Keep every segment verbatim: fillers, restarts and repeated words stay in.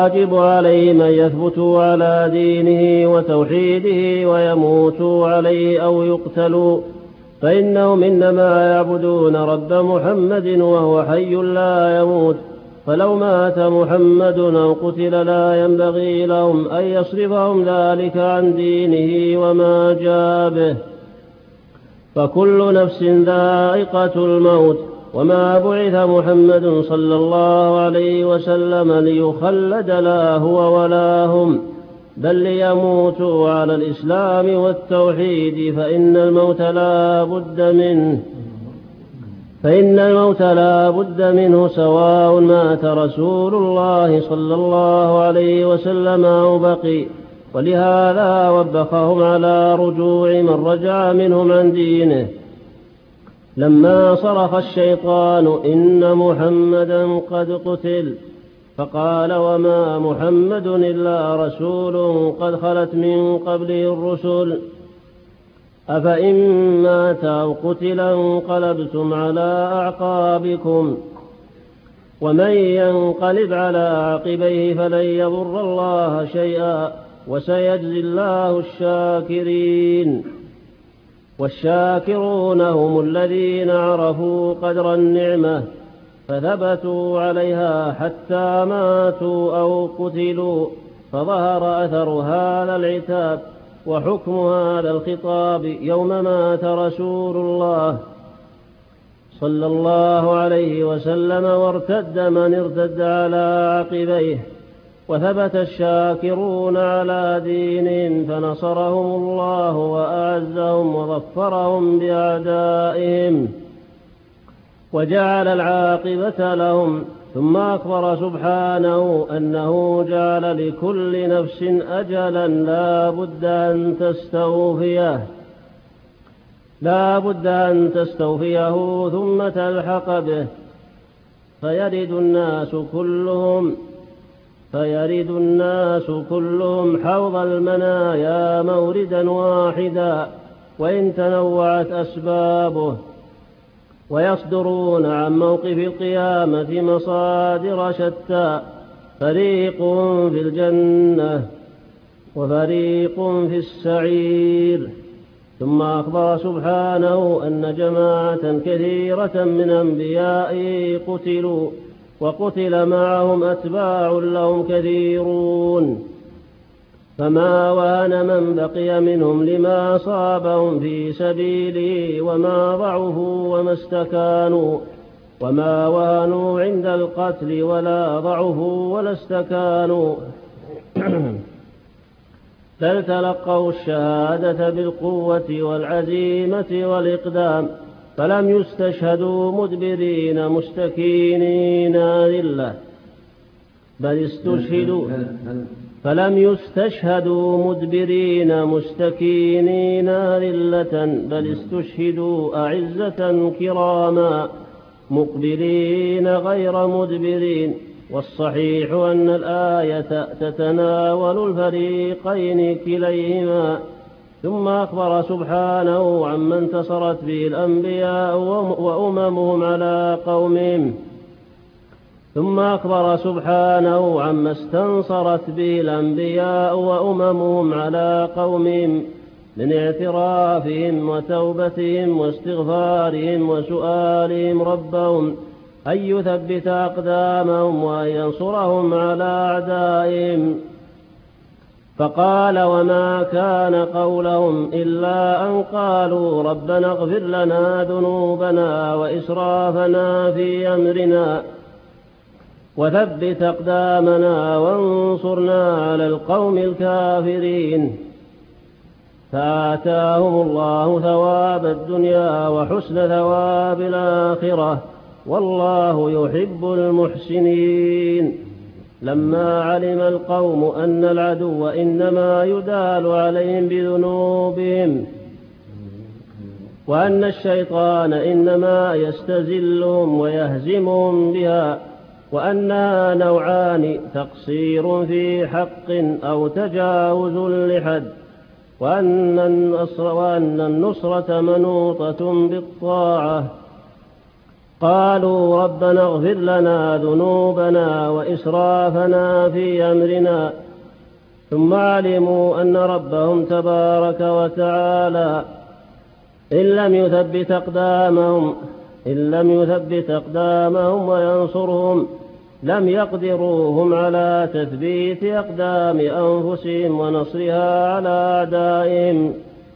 يجب عليهم أن يثبتوا على دينه وتوحيده ويموتوا عليه أو يقتلوا، فإنهم إنما يعبدون رب محمد وهو حي لا يموت، فلو مات محمد أو قتل لا ينبغي لهم أن يصرفهم ذلك عن دينه وما جاء به، فكل نفس ذائقة الموت، وما بعث محمد صلى الله عليه وسلم ليخلد لا هو ولا هم، بل ليموتوا على الإسلام والتوحيد، فإن الموت لا بد منه فإن الموت لا بد منه سواء مات رسول الله صلى الله عليه وسلم أو بقي. ولهذا وبخهم على رجوع من رجع منهم عن دينه. لما صرخ الشيطان إن محمدا قد قتل، فقال وما محمد إلا رسول قد خلت من قبله الرسل، أفإن مات أو قتل انقلبتم على أعقابكم، ومن ينقلب على عقبيه فلن يضر الله شيئا، وسيجزي الله الشاكرين. والشاكرون هم الذين عرفوا قدر النعمة فثبتوا عليها حتى ماتوا أو قتلوا، فظهر أثر هذا العتاب وحكم هذا الخطاب يوم مات رسول الله صلى الله عليه وسلم، وارتد من ارتد على عقبيه، وثبت الشاكرون على دينهم فنصرهم الله وأعزهم وظفرهم بأعدائهم وجعل العاقبة لهم. ثم أخبر سبحانه أنه جعل لكل نفس أجلا لا بد أن تستوفيه لا بد أن تستوفيه ثم تلحق به، فيرد الناس كلهم فيرد الناس كلهم حوض المنايا موردا واحدا وإن تنوعت أسبابه، ويصدرون عن موقف القيامة مصادر شتى، فريق في الجنة وفريق في السعير. ثم أخبر سبحانه أن جماعة كثيرة من أنبيائه قتلوا، وقتل معهم أتباع لهم كثيرون، فما وهن من بقي منهم لما أصابهم في سبيله، وما ضعفوا وما استكانوا وما وهنوا عند القتل ولا ضعفوا ولا استكانوا بل تلقوا الشهادة بالقوة والعزيمة والإقدام، فلم يستشهدوا مدبرين مستكينين ذلة بل استشهدوا فلم يستشهدوا مدبرين مستكينين ذلة بل استشهدوا أعزة كراما مقبلين غير مدبرين. والصحيح أن الآية تتناول الفريقين كليهما. ثم أخبر سبحانه عما انتصرت به الأنبياء وأممهم على قومهم ثم أخبر سبحانه عما استنصرت به الأنبياء وأممهم على قومهم من اعترافهم وتوبتهم واستغفارهم وسؤالهم ربهم أن يثبت أقدامهم وأن ينصرهم على أعدائهم. فقال وما كان قولهم إلا أن قالوا ربنا اغفر لنا ذنوبنا وإسرافنا في أمرنا وثبت أقدامنا وانصرنا على القوم الكافرين. فآتاهم الله ثواب الدنيا وحسن ثواب الآخرة، والله يحب المحسنين. لما علم القوم أن العدو إنما يدال عليهم بذنوبهم وأن الشيطان إنما يستزلهم ويهزمهم بها، وأنها نوعان تقصير في حق أو تجاوز لحد، وأن النصر وأن النصرة منوطة بالطاعة، قالوا ربنا اغفر لنا ذنوبنا وإسرافنا في أمرنا ثم علموا أن ربهم تبارك وتعالى إن لم يثبت أقدامهم إن لم يثبت أقدامهم وينصرهم لم يقدروهم على تثبيت أقدام أنفسهم ونصرها على أعدائهم،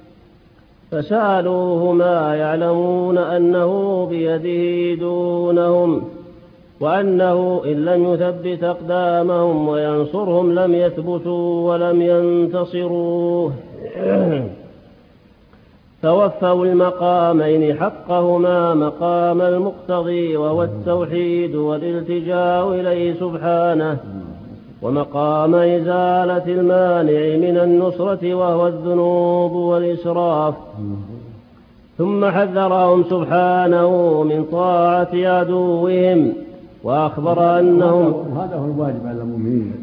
فسألوه ما يعلمون أنه بيده دونهم، وأنه إن لم يثبت أقدامهم وينصرهم لم يثبتوا ولم ينتصروا. فوفوا المقامين حقهما، مقام المقتضي وهو التوحيد والالتجاء إليه سبحانه، ومقام إزالة المانع من النصرة وهو الذنوب والإسراف. ثم حذرهم سبحانه من طاعة عدوهم وأخبر أنهم هذا هو الواجب على المؤمنين